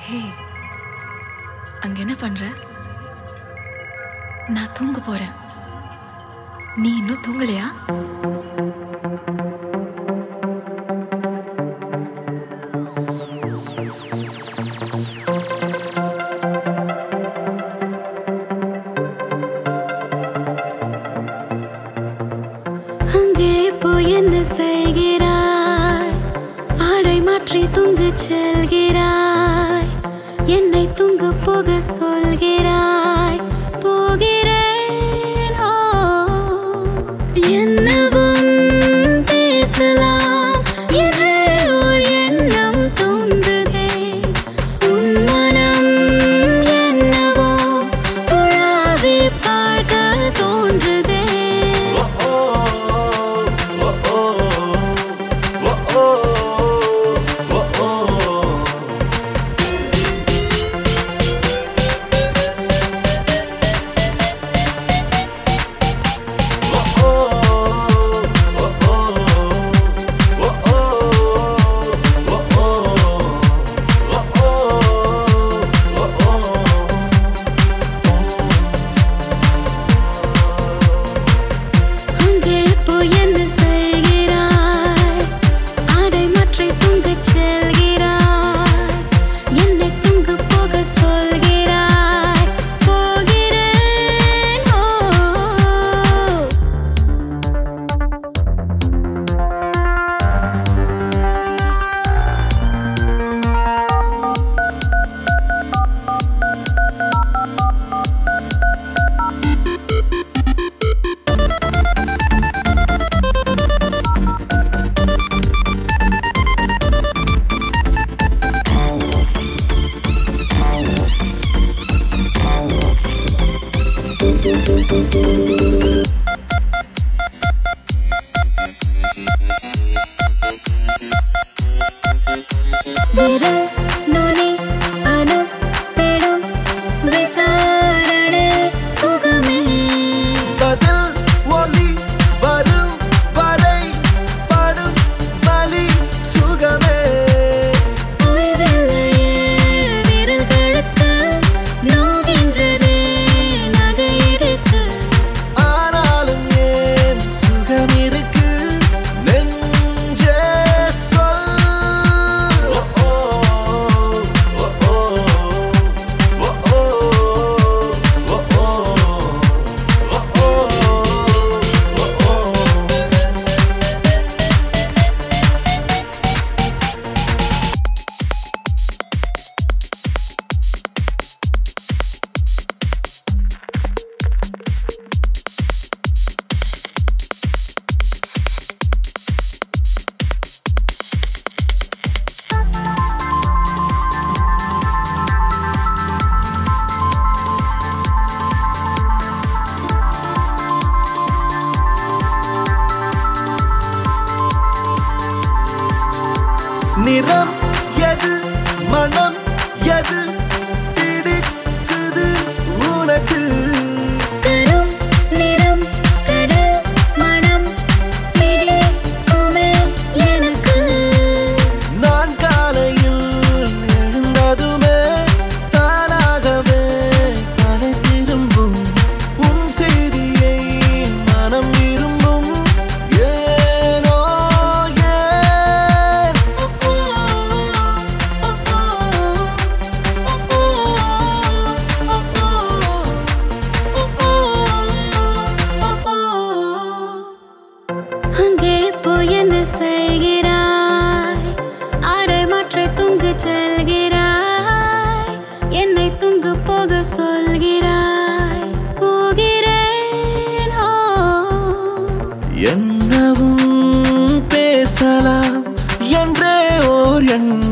ஹே, அங்க என்ன பண்ற? நான் தூங்க போறேன். நீ இன்னும் தூங்கலையா? அங்கே போய் என்ன செய்கிறாய்? ஆடை மாற்றி தூங்கச் செல்கிறாய். என்னை தூங்க போக சொல்கிறாய். போகிறேன். ஓ, என்னவும் பேசலாம் என்றே ஓர் எண்ணம் தோன்றுதே. உன் மனம் என்னவோ துழாவி பார்க்க தோன்றுதே. விரல் நுனி அனுப்பிடும் விசாரணை சுகமே. பதில் ஒலி வரும் வரை படும் வலி சுகமே. ஓய்வில்லையே விரல் கழுத்து நோகின்றதே நகையிருக்கு. ஆனாலும் ஏன் சுகம் இருக்கு நெஞ்சே சொல். நிறம் எது மனம் எது பிடிக்குது உனக்கு? கரும் நிறம் கடல் மனம் பிடிக்குமே எனக்கு. நான் காலையில் எழுந்ததுமே தானாகவே தலை திரும்பும் உன் செய்தியை மனம் விரும்பும். ஏனோ ஏன் அங்கே போய் என்ன செய்கிறாய்? ஆடை மாற்றி தூங்கச் செல்கிறாய். என்னை தூங்க போக சொல்கிறாய். போகிறேன். ஓ, என்னவும் பேசலாம் என்றே ஓர் எண்ணம்